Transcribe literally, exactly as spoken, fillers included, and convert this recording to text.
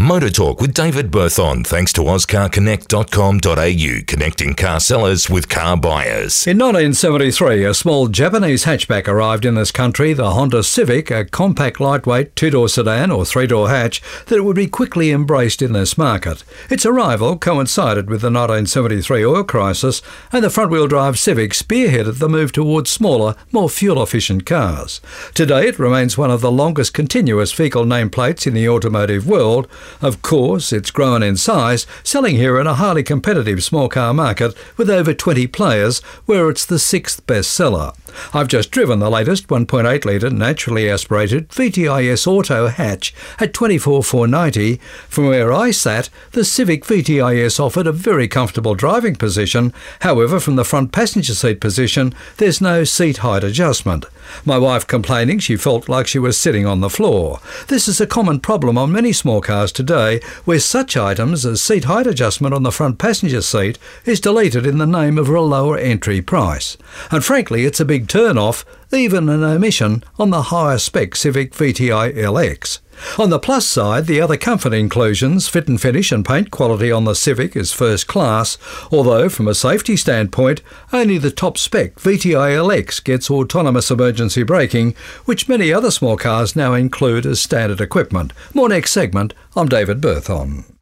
Motor Talk with David Berthon, thanks to auscar connect dot com dot a u, connecting car sellers with car buyers. In nineteen seventy-three, a small Japanese hatchback arrived in this country, the Honda Civic, a compact, lightweight, two-door sedan or three-door hatch that would be quickly embraced in this market. Its arrival coincided with the nineteen seventy-three oil crisis, and the front-wheel drive Civic spearheaded the move towards smaller, more fuel-efficient cars. Today, it remains one of the longest continuous vehicle nameplates in the automotive world. Of course, it's grown in size, selling here in a highly competitive small car market with over twenty players, where it's the sixth best seller. I've just driven the latest one point eight litre naturally aspirated V T I S Auto hatch at twenty-four thousand four hundred ninety dollars. From where I sat, the Civic V T I S offered a very comfortable driving position. However, from the front passenger seat position, there's no seat height adjustment. My wife complaining she felt like she was sitting on the floor. This is a common problem on many small cars today, where such items as seat height adjustment on the front passenger seat is deleted in the name of a lower entry price. And frankly, it's a big turn-off, even an omission on the higher spec Civic V T I L X. On the plus side, the other comfort inclusions, fit and finish and paint quality on the Civic is first class, although from a safety standpoint, only the top spec V T I L X gets autonomous emergency braking, which many other small cars now include as standard equipment. More next segment. I'm David Berthon.